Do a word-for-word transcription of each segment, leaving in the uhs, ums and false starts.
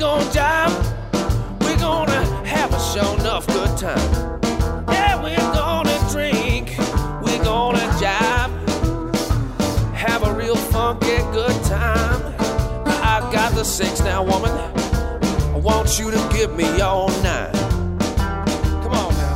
gonna jive. We're gonna have a show enough good time. Yeah, we're gonna drink. We're gonna jive. Have a real funky good time. I got the six now, woman. I want you to give me all nine. Come on now.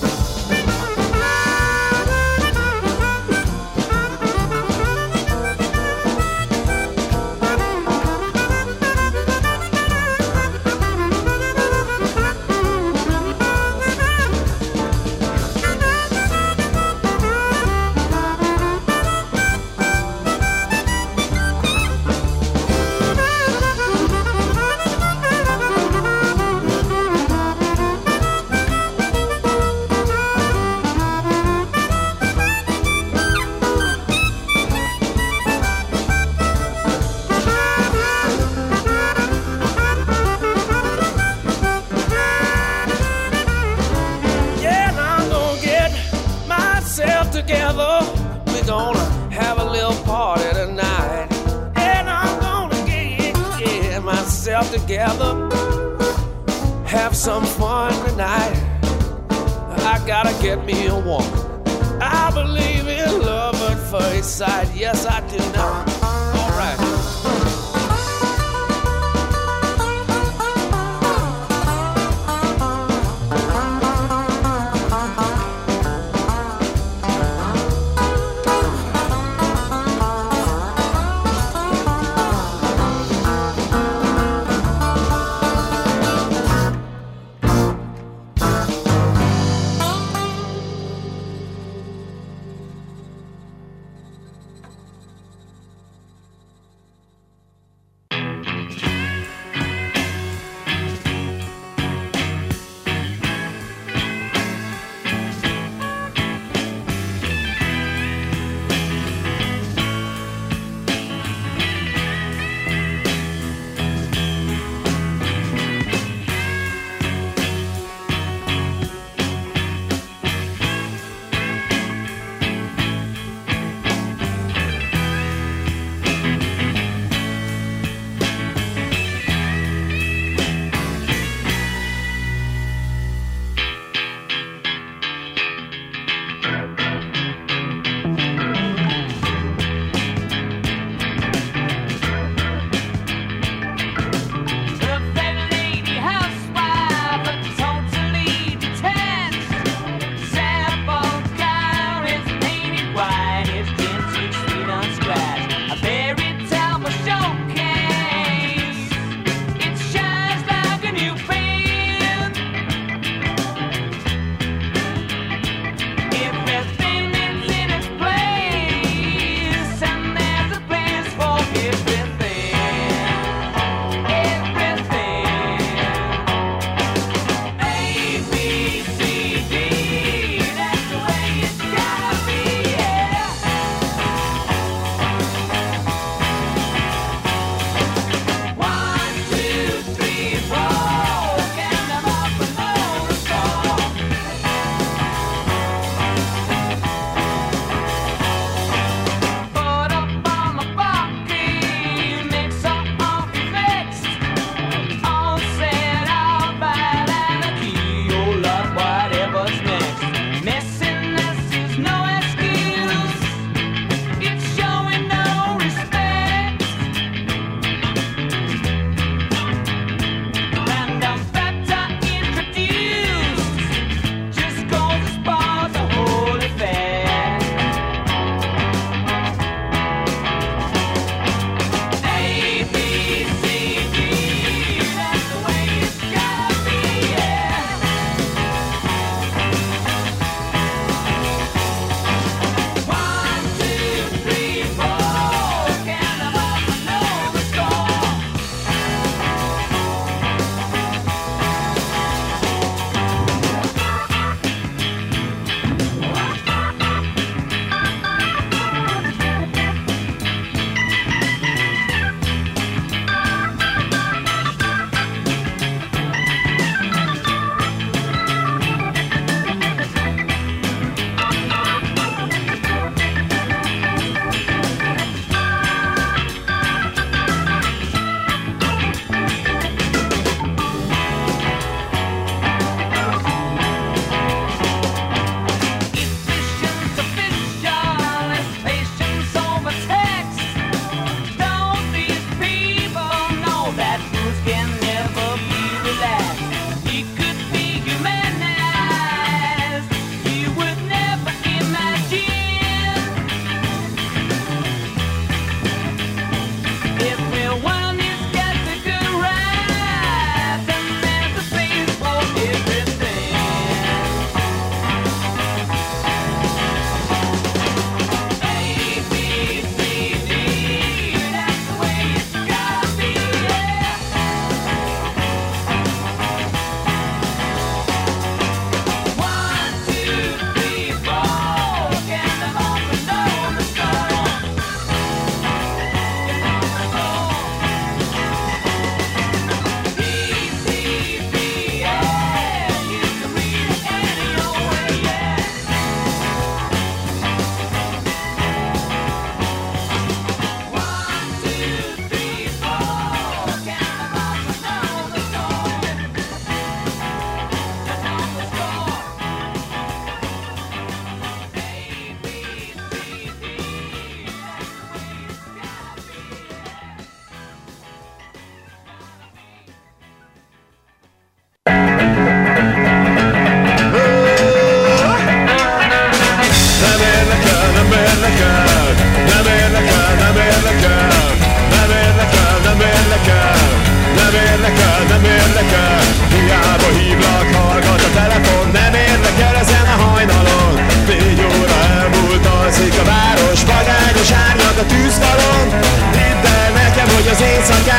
Together, we're gonna have a little party tonight. And I'm gonna get, get myself together, have some fun tonight. I gotta get me a woman. I believe in love at first sight. Yes, I do now. All right.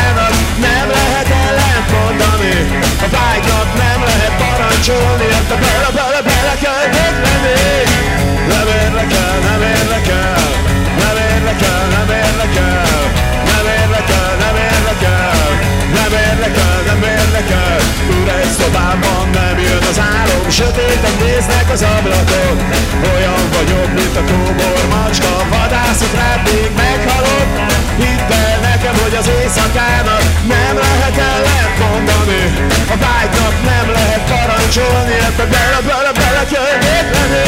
éjszakának nem lehet ellent mondani. A vágynak nem lehet parancsolni, hát a bele, bele, bele kell dönteni. Nem érdekel, nem érdekel, nem érdekel, nem érdekel, nem érdekel, nem érdekel, nem érdekel, nem érdekel. Üres szobában nem jön az álom, sötéten néznek az ablakon. Olyan vagyok, mint a kóbor macska, vadászok rád, még meghalok. Hidd el nekem, hogy az éjszakának nem lehet ellent mondani. A vágynak nem lehet parancsolni, ebbe bele, bele, bele kell dönteni.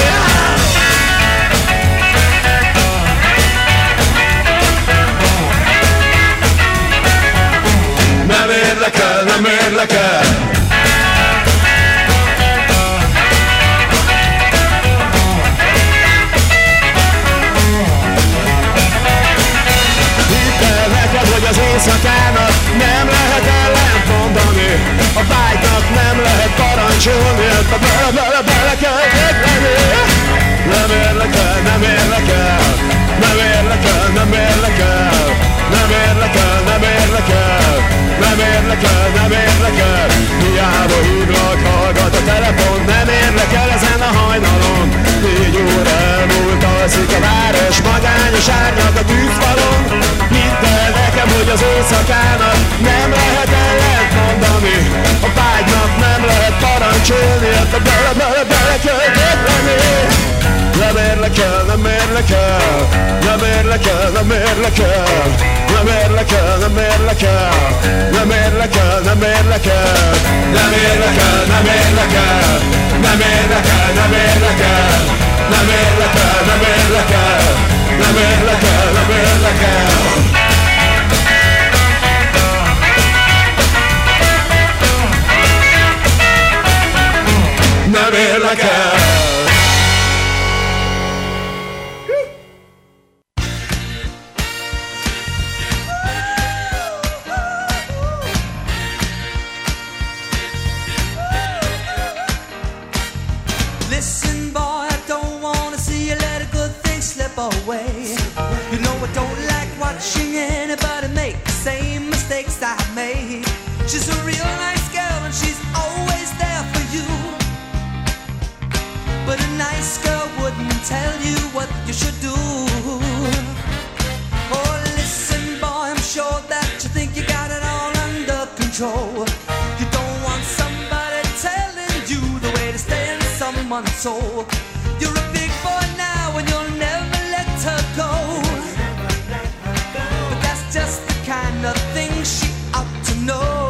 Nem érdekel, nem érdekel. Hidd el neked, hogy az éjszakának nem lehet ellent mondani. A vágynak nem lehet parancsolni, ebbe bele, bele, bele kell dönteni. Nem érdekel, nem érdekel, nem érdekel, nem érdekel, nem érdekel, nem érdekel, nem érdekel, nem érdekel. Hiába hívlak, hallgat a telefon, nem érdekel ezen a hajnalon. Négy óra elmúlt, alszik a város, magányos árnyak a tűzfalon. Hidd el nekem, hogy az éjszakának nem lehet ellent mondani. A vágynak nem lehet parancsolni, ebbe bele, bele, bele kell dönteni. Nem érdekel, nem érdekel, nem érdekel, nem érdekel, nem érdekel, nem érdekel, nem érdekel, nem érdekel, nem érdekel, nem érdekel, nem érdekel, nem érdekel, nem érdekel, nem érdekel, nem érdekel, nem érdekel. Nem érdekel. Listen, boy, I don't wanna see you let a good thing slip away. You know I don't like watching anybody make the same mistakes I made. She's a real nice girl and she's always there for you. But a nice girl wouldn't tell you what you should do. Oh, listen, boy, I'm sure that you think you got it all under control. You don't want somebody telling you the way to stay in someone's soul. You're a big boy now and you'll never let her go. But that's just the kind of thing she ought to know.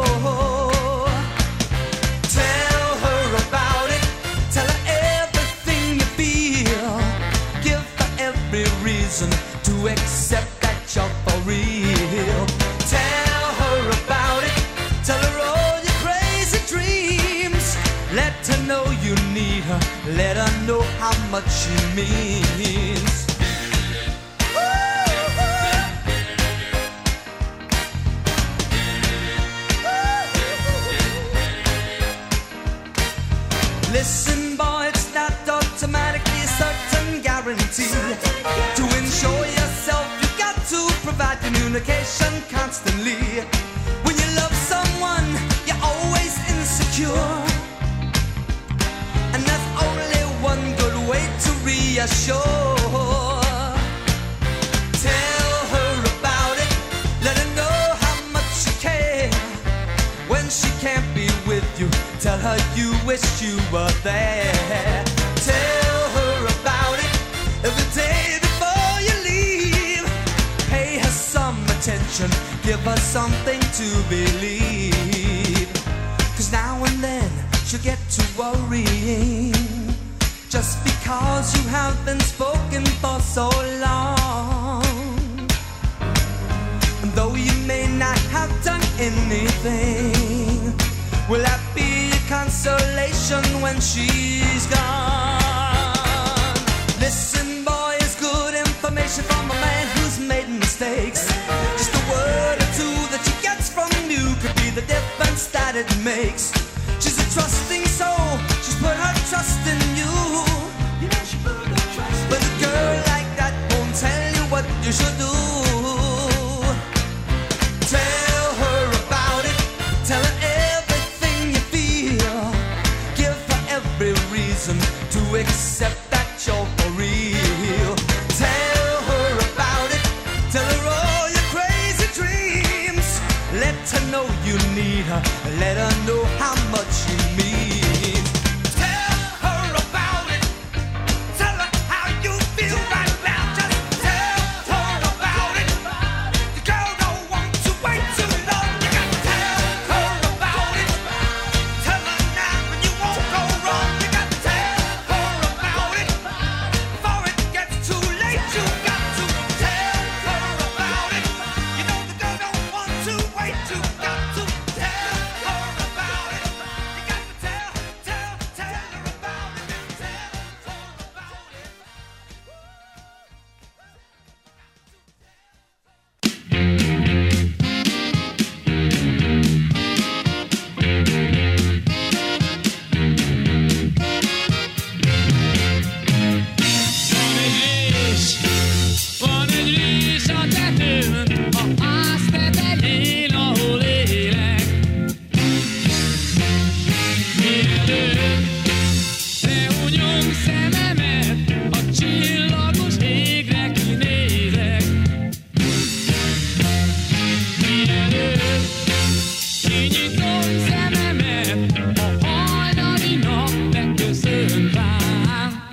Tell her about it, tell her everything you feel. Give her every reason to accept that you're for real. Tell her about it, tell her all your crazy dreams. Let her know you need her, let her know how much she means. Listen, boy, it's not automatically a certain guarantee. To ensure yourself, you got to provide communication constantly. When you love someone, you're always insecure. And that's only one good way to reassure. Tell her about it, let her know how much you care. When she can't be with you, tell her you wish you were there. Tell her about it every day before you leave. Pay her some attention, give her something to believe. Cause now and then she'll get to worrying, just because you have been spoken for so long. And though you may not have done anything, will that be a consolation when she's gone? Listen, boy, it's good information from a man who's made mistakes. Just a word or two that she gets from you could be the difference that it makes. She's a trusting soul, she's put her trust in you. You know she put her trust in But a girl you. Like that won't tell you what you should do. Tell her know you need her. Let her know how much you mean. Tell her about it. Tell her how you feel right now. Just tell her about it. The girl don't want to wait too long. You got to tell her about it. Tell her now and you won't go wrong. You got to tell her about it. Before it gets too late, you got to tell her about it. You know the girl don't want to wait. You got to tell her about it. You got to tell, tell, tell her about it. Tell her about it. Van egy rész a tetőn, a ház tetején, ahol élek. Mielőtt lehunyom szememet, a csillagos égre kinézek. Mielőtt kinyitom szememet, a hajnali nap megköszön rám.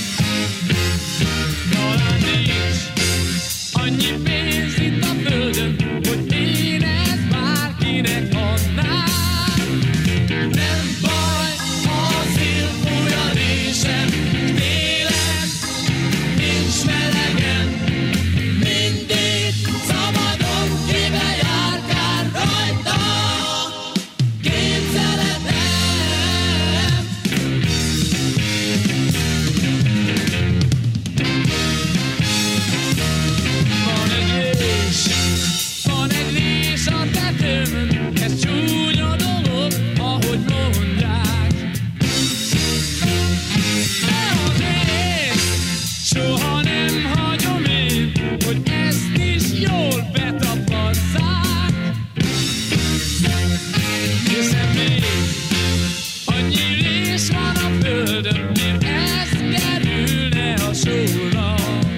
Talán nincs annyi pénz itt a földön, hogy én ezt bárkinek adnám. Nem baj, ha a szél fúj a résem, télen nincs melegen, mindig szabadon kibe járkál rajta. Képzeletem. Van egy rés, van egy rés a tetőn, ez csúnya dolog, ahogy mondják. De azért soha nem hagyom én, hogy ezt is jól betapasszák. Hiszen még annyi rés van a földön, miért ez kerülne a sorra.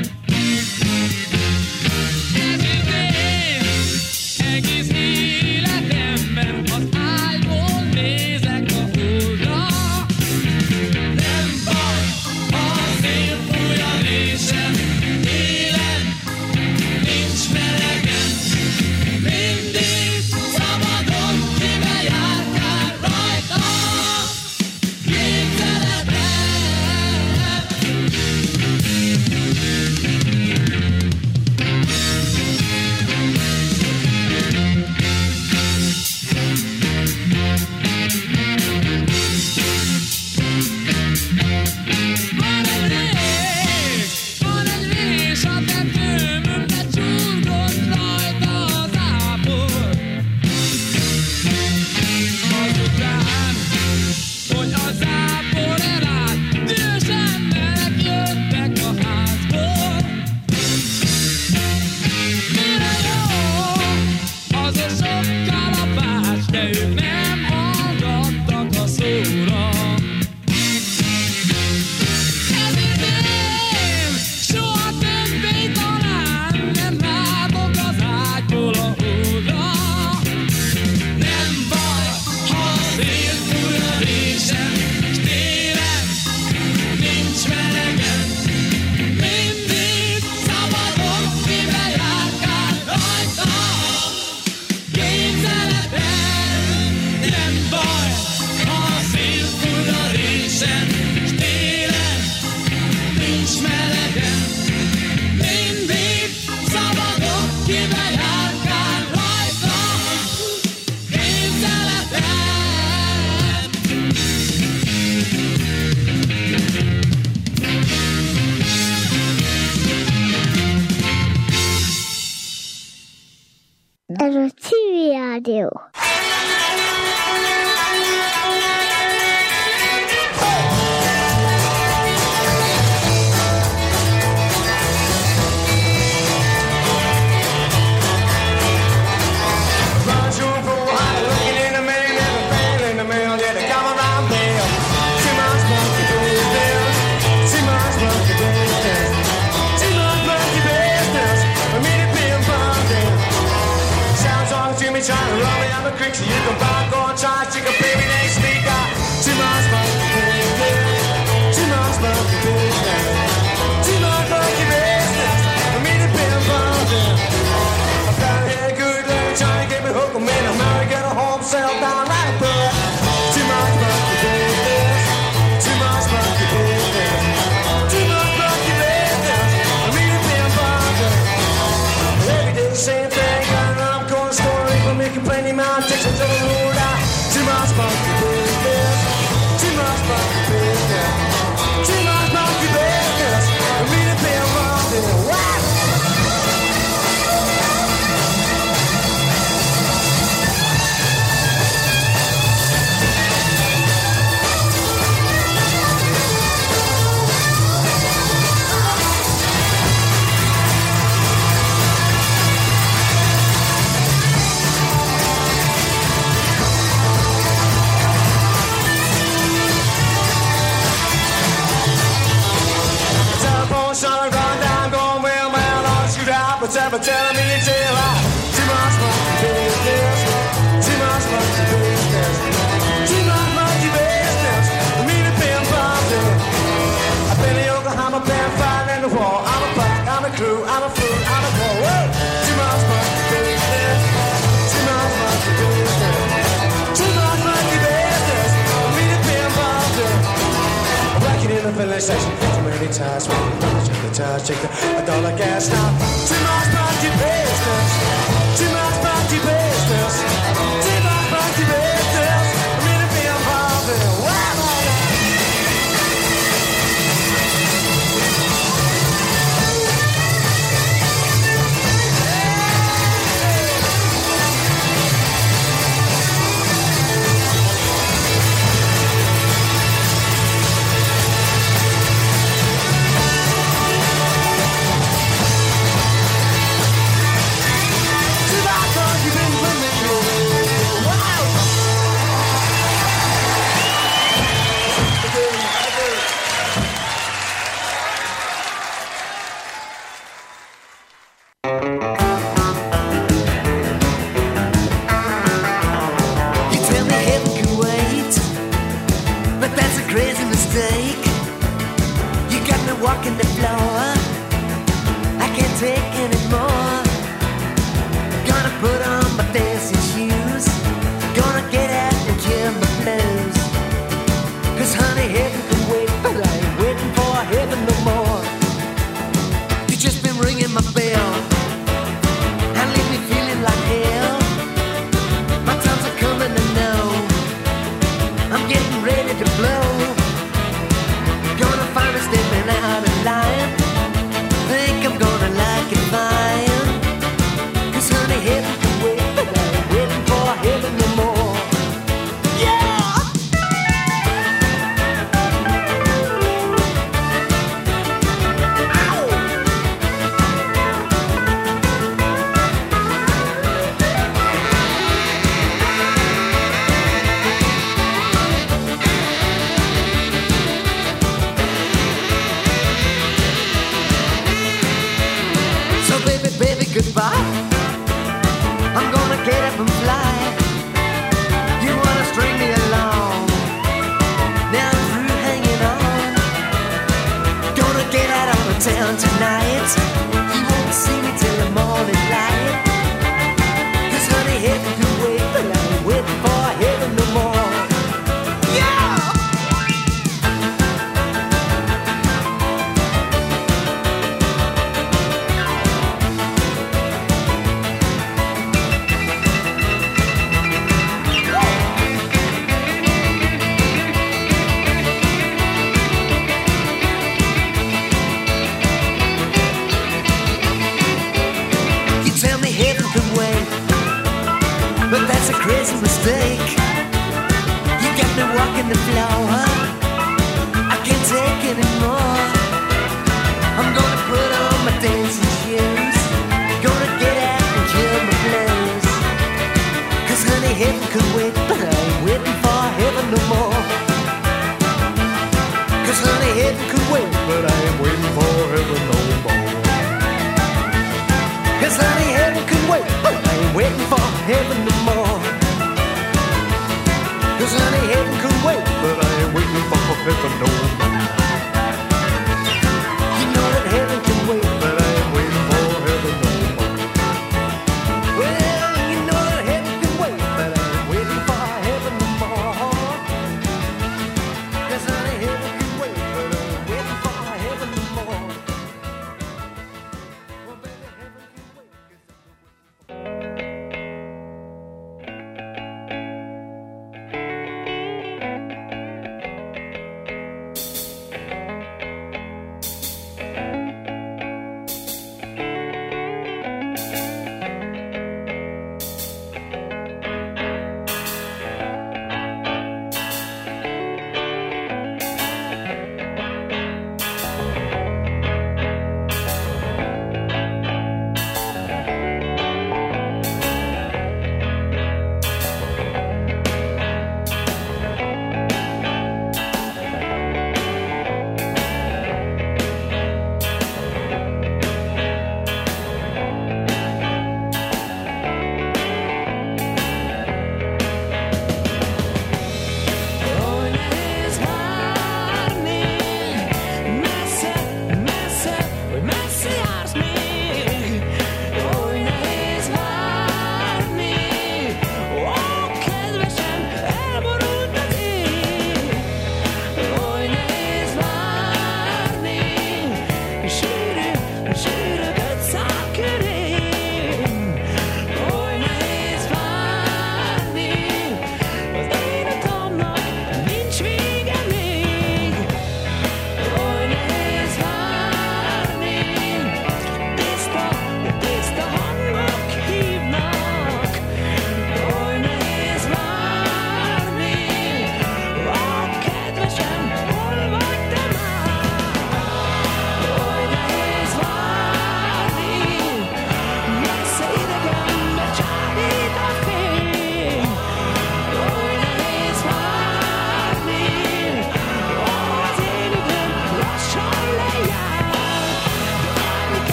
Ezért én egész életemben az ágyból nézek a holdra. Nem baj, ha a szél fúj a résem, télen nincs melegen, mindig szabadon kibe járkál rajta. Képzeletem. Van egy rés, van egy rés a tetőmön, de csurgott rajta az ápor. Azután, hogy az ápor elállt, dühös emberek jöttek a házból. Mire jó az a sok kalapács, de ők nem hallgattak a szóra. Ezért én soha többé talán nem látok az ágyból a hódra. Nem baj, ha a szél fúj a résem, s télen nincs melegen, mindig szabadon kibe járkál rajta. Képzeletem. Nem baj, ha a szél fúj a résem, s télen nincs melegen, mindig szabadon kibe járkál rajta. Képzeletem. Ez a Civil Rádió. Trying to run me out of creek so you can buy go and try chicken baby next week. Too much monkey business, too much monkey business, too much monkey business. I mean it been bumping. I found a head good lady trying to get me hooked. I'm in America, get a home sale down right there. Too much monkey business, too much monkey business, too much monkey business. I mean it been bumping. Every day the same thing, and I'm going to score for making plenty man takes it to the road out. Too much monkey business, too much monkey business, too much monkey business. I mean it been bumping. What? Son, gone down, going well, man, I'll shoot out, but ever telling me it's a lie. Too much monkey business, too much monkey business, too much monkey business. I mean it been bumping. I've been in Yokohama, been fighting in the war. I'm a buck, I'm a crew, I'm a fool, I'm a ball. Whoa! Too much monkey business, too much monkey business, too much monkey business. I mean it been bumping. I'm working in the filling station, too many times. Check the tires, check the a dollar gas now. Too much monkey business, too much monkey business, too much monkey business. I mean it being bumping. Wow, Cause honey, heaven could wait, but I ain't waiting for heaven no more. heaven no more. You know that heaven can wait, but I ain't waiting for heaven no more. Well, you know that heaven can wait, but I ain't waiting for heaven no more. Yes, honey, heaven can wait, but I ain't waiting for heaven no more. Well, baby, heaven can wait.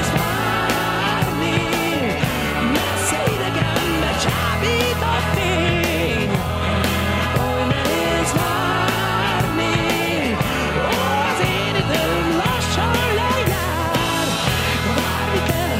Csábít a fény.